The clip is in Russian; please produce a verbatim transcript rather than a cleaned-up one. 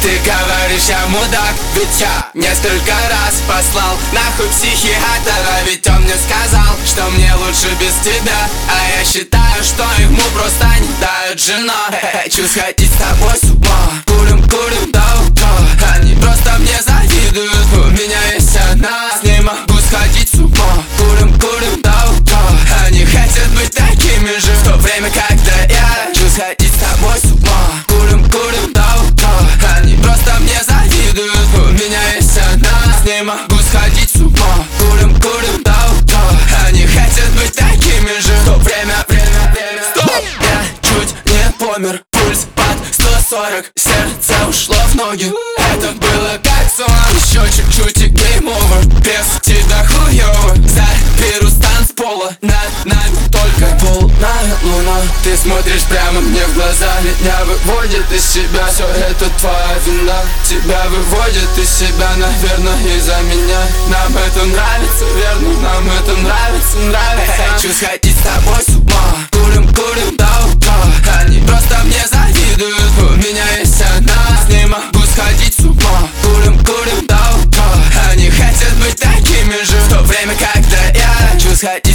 Ты говоришь, я мудак, ведь я несколько раз послал нахуй психиатра. Ведь он мне сказал, что мне лучше без тебя. А я считаю, что ему просто не дает жена. Хочу сходить с тобой с ума. Курим, курим до утра. Они просто мне завидуют, у меня есть она. С ней могу сходить с ума. Курим, курим до утра. Они хотят быть такими же, в то время, когда я хочу сходить с тобой с ума. Курим, курим до утра. Они просто мне завидуют, у меня есть она. С ней могу сходить с ума. Курим, курим до утра. Они хотят быть такими же, в то время, время, время. Стоп! Я чуть не помер, пульс под сто сорок, сердце ушло в ноги. Это было как сон, еще чуть-чуть и гейм овер. Без тебя хуёво, заберу с танцпола. Над нами только полная луна. Ты смотришь прямо мне в глаза, меня выводит из себя. Все это твоя вина, тебя выводит из себя, наверное, из-за меня. Нам это нравится, верно, нам это нравится, нравится. Хочу сходить с тобой с ума. Курим, курим до утра. Они просто мне завидуют, у меня есть она. С ней могу сходить с ума. Курим, курим до утра. Они хотят быть такими же, в то время, когда я хочу сходить